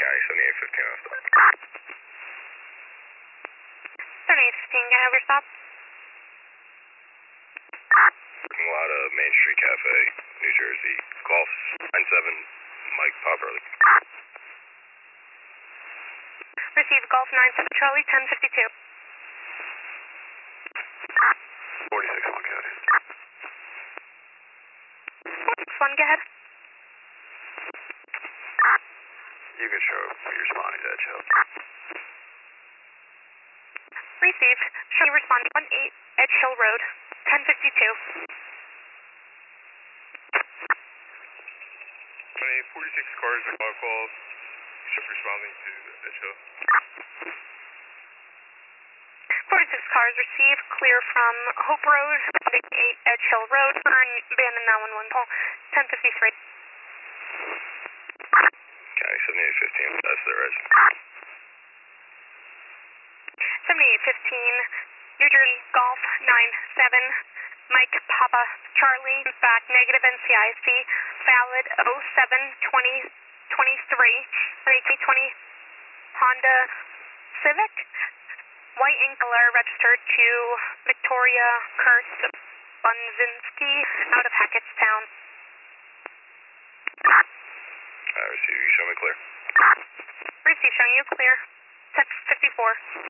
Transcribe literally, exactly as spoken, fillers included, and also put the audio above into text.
County seventy-eight fifteen on stop. seventy-eight fifteen, can I have your stop? Parking lot of Main Street Cafe, New Jersey. Golf nine seven, Mike Poverly. Receive Golf nine seven Charlie, ten fifty-two. forty-six one County. forty-six one, go ahead. You can show you're responding to that show. Received. Show you respond one eight Edge Hill Road, ten fifty-two. forty-six cars are call calls. Show responding to Edge Hill. forty-six cars received, clear from Hope Road, eight Edge Hill Road, earn abandon nine one one call, ten fifty-three. County seventy-eight fifteen, that's the res. seventy-eight fifteen, New Jersey Golf nine seven, Mike Papa Charlie, in fact, negative N C I C, valid oh seven twenty twenty-three, twenty twenty Honda Civic, white and color, registered to Victoria Kurtz Bunzinski, out of Hackettstown. I receive you, show me clear. Receive, showing you clear, ten fifty-four.